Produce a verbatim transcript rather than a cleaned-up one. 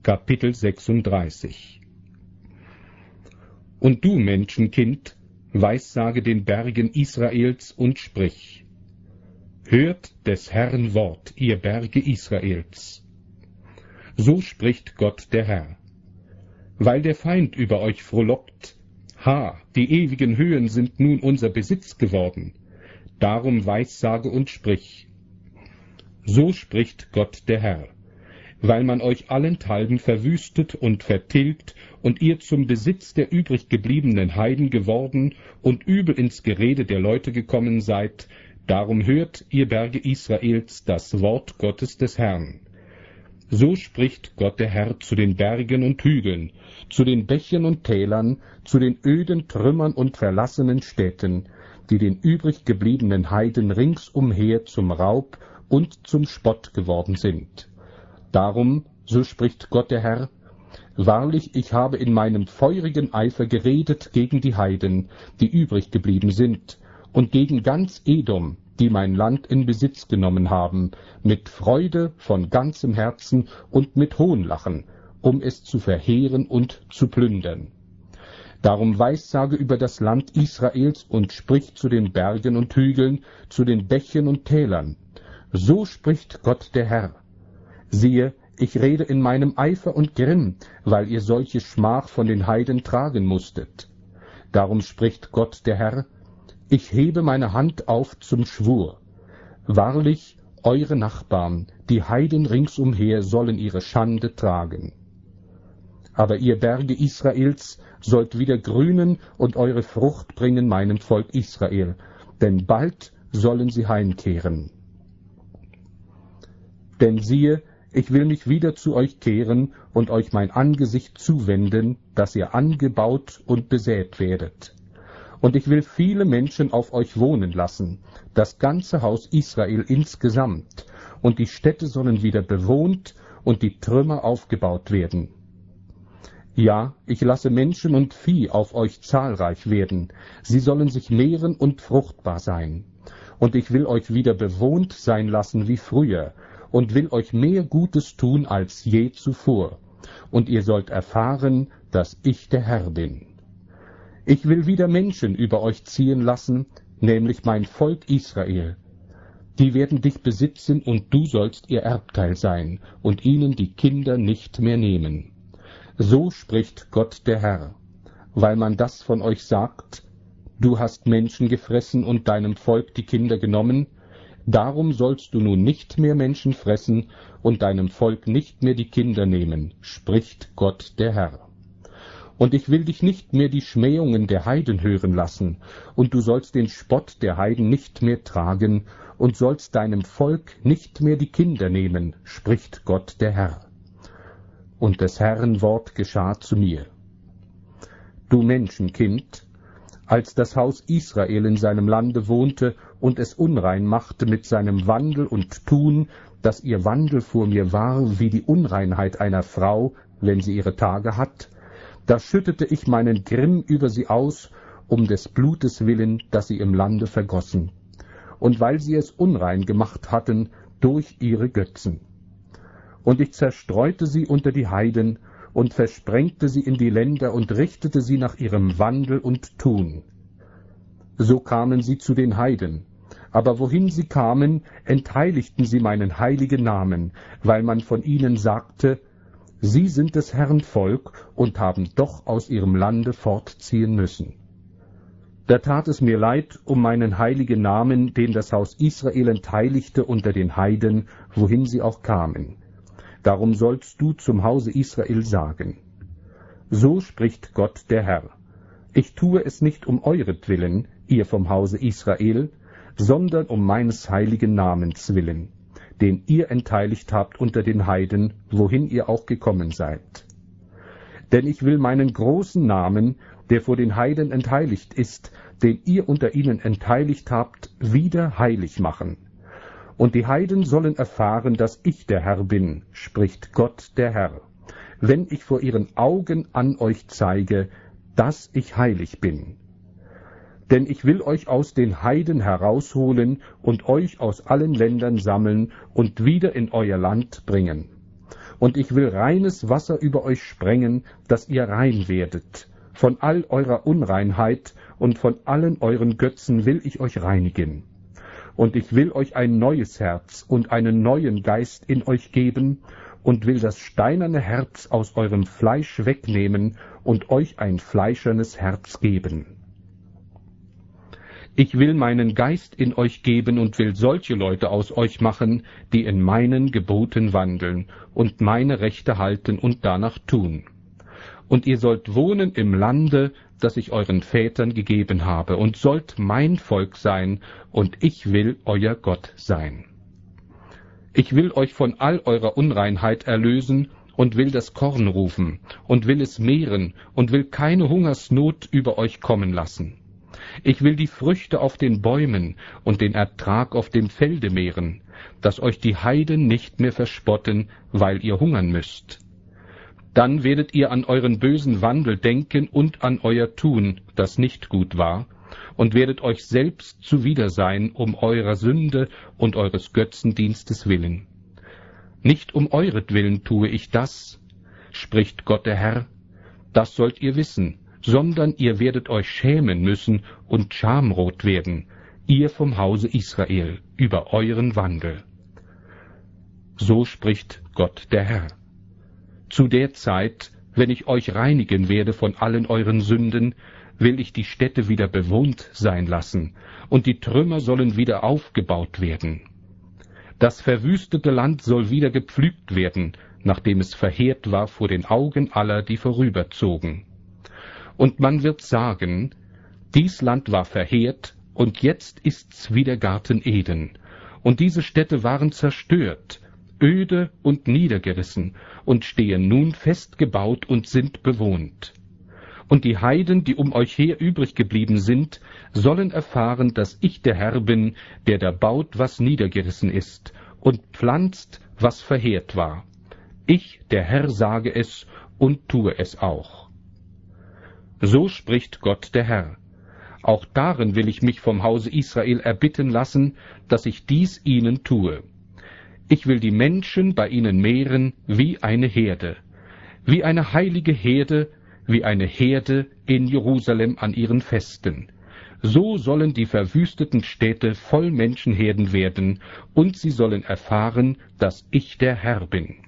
Kapitel sechsunddreißig. Und du, Menschenkind, weissage den Bergen Israels und sprich: Hört des Herrn Wort, ihr Berge Israels. So spricht Gott der Herr. Weil der Feind über euch frohlockt, ha, die ewigen Höhen sind nun unser Besitz geworden, darum weissage und sprich: So spricht Gott der Herr. Weil man euch allenthalben verwüstet und vertilgt und ihr zum Besitz der übrig gebliebenen Heiden geworden und übel ins Gerede der Leute gekommen seid, darum hört, ihr Berge Israels, das Wort Gottes des Herrn. So spricht Gott der Herr zu den Bergen und Hügeln, zu den Bächen und Tälern, zu den öden Trümmern und verlassenen Städten, die den übrig gebliebenen Heiden ringsumher zum Raub und zum Spott geworden sind. Darum, so spricht Gott der Herr, wahrlich, ich habe in meinem feurigen Eifer geredet gegen die Heiden, die übrig geblieben sind, und gegen ganz Edom, die mein Land in Besitz genommen haben, mit Freude von ganzem Herzen und mit Hohnlachen, um es zu verheeren und zu plündern. Darum weissage über das Land Israels und sprich zu den Bergen und Hügeln, zu den Bächen und Tälern. So spricht Gott der Herr. Siehe, ich rede in meinem Eifer und Grimm, weil ihr solche Schmach von den Heiden tragen musstet. Darum spricht Gott der Herr: Ich hebe meine Hand auf zum Schwur. Wahrlich, eure Nachbarn, die Heiden ringsumher, sollen ihre Schande tragen. Aber ihr Berge Israels sollt wieder grünen und eure Frucht bringen meinem Volk Israel, denn bald sollen sie heimkehren. Denn siehe, ich will mich wieder zu euch kehren und euch mein Angesicht zuwenden, dass ihr angebaut und besät werdet. Und ich will viele Menschen auf euch wohnen lassen, das ganze Haus Israel insgesamt, und die Städte sollen wieder bewohnt und die Trümmer aufgebaut werden. Ja, ich lasse Menschen und Vieh auf euch zahlreich werden, sie sollen sich mehren und fruchtbar sein. Und ich will euch wieder bewohnt sein lassen wie früher, und will euch mehr Gutes tun als je zuvor, und ihr sollt erfahren, dass ich der Herr bin. Ich will wieder Menschen über euch ziehen lassen, nämlich mein Volk Israel. Die werden dich besitzen, und du sollst ihr Erbteil sein, und ihnen die Kinder nicht mehr nehmen. So spricht Gott der Herr. Weil man das von euch sagt: Du hast Menschen gefressen und deinem Volk die Kinder genommen, darum sollst du nun nicht mehr Menschen fressen und deinem Volk nicht mehr die Kinder nehmen, spricht Gott der Herr. Und ich will dich nicht mehr die Schmähungen der Heiden hören lassen, und du sollst den Spott der Heiden nicht mehr tragen, und sollst deinem Volk nicht mehr die Kinder nehmen, spricht Gott der Herr. Und des Herrn Wort geschah zu mir: Du Menschenkind, als das Haus Israel in seinem Lande wohnte und es unrein machte mit seinem Wandel und Tun, dass ihr Wandel vor mir war wie die Unreinheit einer Frau, wenn sie ihre Tage hat, da schüttete ich meinen Grimm über sie aus, um des Blutes willen, das sie im Lande vergossen, und weil sie es unrein gemacht hatten durch ihre Götzen. Und ich zerstreute sie unter die Heiden und versprengte sie in die Länder und richtete sie nach ihrem Wandel und Tun. So kamen sie zu den Heiden, aber wohin sie kamen, entheiligten sie meinen heiligen Namen, weil man von ihnen sagte: Sie sind des Herrn Volk und haben doch aus ihrem Lande fortziehen müssen. Da tat es mir leid um meinen heiligen Namen, den das Haus Israel entheiligte unter den Heiden, wohin sie auch kamen. Darum sollst du zum Hause Israel sagen: So spricht Gott der Herr: Ich tue es nicht um euretwillen, ihr vom Hause Israel, sondern um meines heiligen Namens willen, den ihr entheiligt habt unter den Heiden, wohin ihr auch gekommen seid. Denn ich will meinen großen Namen, der vor den Heiden entheiligt ist, den ihr unter ihnen entheiligt habt, wieder heilig machen. Und die Heiden sollen erfahren, dass ich der Herr bin, spricht Gott der Herr, wenn ich vor ihren Augen an euch zeige, dass ich heilig bin. Denn ich will euch aus den Heiden herausholen und euch aus allen Ländern sammeln und wieder in euer Land bringen. Und ich will reines Wasser über euch sprengen, dass ihr rein werdet. Von all eurer Unreinheit und von allen euren Götzen will ich euch reinigen. Und ich will euch ein neues Herz und einen neuen Geist in euch geben und will das steinerne Herz aus eurem Fleisch wegnehmen und euch ein fleischernes Herz geben. Ich will meinen Geist in euch geben und will solche Leute aus euch machen, die in meinen Geboten wandeln und meine Rechte halten und danach tun. Und ihr sollt wohnen im Lande, das ich euren Vätern gegeben habe, und sollt mein Volk sein, und ich will euer Gott sein. Ich will euch von all eurer Unreinheit erlösen und will das Korn rufen und will es mehren und will keine Hungersnot über euch kommen lassen. Ich will die Früchte auf den Bäumen und den Ertrag auf dem Felde mehren, dass euch die Heiden nicht mehr verspotten, weil ihr hungern müsst. Dann werdet ihr an euren bösen Wandel denken und an euer Tun, das nicht gut war, und werdet euch selbst zuwider sein um eurer Sünde und eures Götzendienstes willen. Nicht um euretwillen tue ich das, spricht Gott der Herr, das sollt ihr wissen, sondern ihr werdet euch schämen müssen und schamrot werden, ihr vom Hause Israel, über euren Wandel. So spricht Gott der Herr. Zu der Zeit, wenn ich euch reinigen werde von allen euren Sünden, will ich die Städte wieder bewohnt sein lassen, und die Trümmer sollen wieder aufgebaut werden. Das verwüstete Land soll wieder gepflügt werden, nachdem es verheert war vor den Augen aller, die vorüberzogen. Und man wird sagen, dies Land war verheert, und jetzt ist's wieder Garten Eden, und diese Städte waren zerstört, öde und niedergerissen, und stehen nun festgebaut und sind bewohnt. Und die Heiden, die um euch her übrig geblieben sind, sollen erfahren, dass ich der Herr bin, der da baut, was niedergerissen ist, und pflanzt, was verheert war. Ich, der Herr, sage es und tue es auch. So spricht Gott der Herr. Auch darin will ich mich vom Hause Israel erbitten lassen, dass ich dies ihnen tue. Ich will die Menschen bei ihnen mehren wie eine Herde, wie eine heilige Herde, wie eine Herde in Jerusalem an ihren Festen. So sollen die verwüsteten Städte voll Menschenherden werden, und sie sollen erfahren, dass ich der Herr bin.